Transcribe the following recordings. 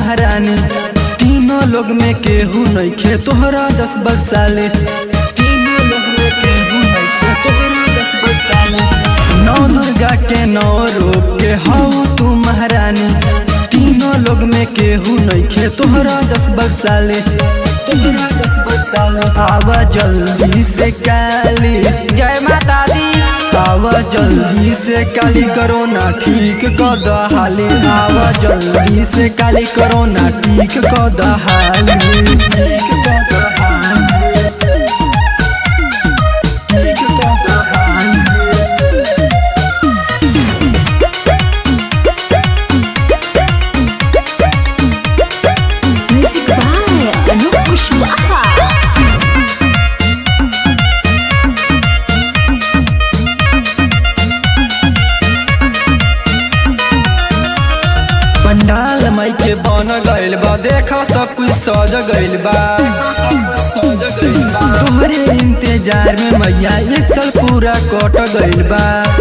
महारानी। तीनों लोग में केहू नइखे तोहरा 10 बच्चाले। तीनों लोग में केहू नइखे तोहरा 10 बच्चाले। नौ दुर्गा के 9 रूप के हऊ तू महारानी। तीनों लोग में केहू नइखे तोहरा 10 बच्चाले। तोहरा 10 बच्चाले। आवा जल्दी से काली। जय माता दी। आवा जल्दी से काली कोरोना ठीक कर दहाली। आवा जल्दी से काली कोरोना ठीक कर दहाली। ठीक कर दहाली। ठीक कर दहाली। Music by Anup Kushwaha. पंडाल माई के बन गइल बा, देखा सब कुछ सज गइल बा। सज गइल बा तोहरे इंतजार में मैया 1 साल पूरा कट गइल बा।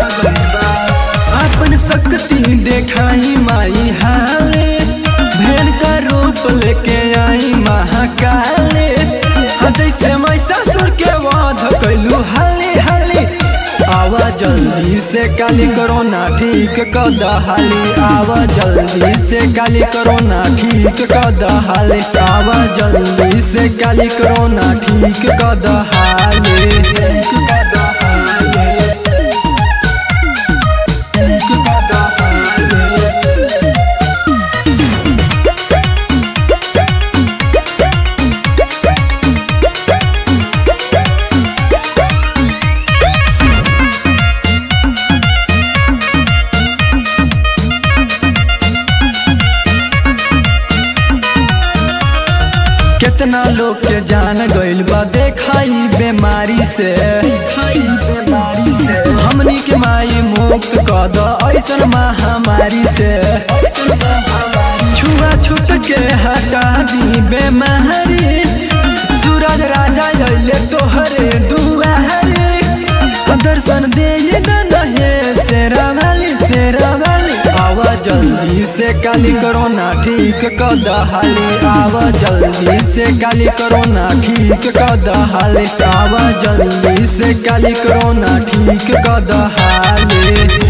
अपन शक्ति देखाई माई हाले। भेड़ का रूप लेके आई महाकाले। जैसे महिषासुर के वध कैलू हाली हाली। आवा जल्दी से काली कोरोना ठीक कर दहाली। आवा जल्दी से काली कोरोना ठीक कर दहाली। आवा जल्दी से काली कोरोना ठीक कर दहाली। ठीक कर दहाली। ठीक कर दहाली। कितना लोग के जान गइल बा देखाई बीमारी से। हमनी के माई मुक्त कर द ऐसन महामारी से। छुआ छूत के हटा दी बेमारी। सूरज राजा अइले तोहरे दुआरे। दर्शन दे दहे शेरा वाली शेरा वाली। आवा जल्दी से काली कोरोना ठीक कर दहाली। आवा जल्दी से काली कोरोना ठीक कर दहाली। आवा जल्दी से काली कोरोना ठीक कर दहाली।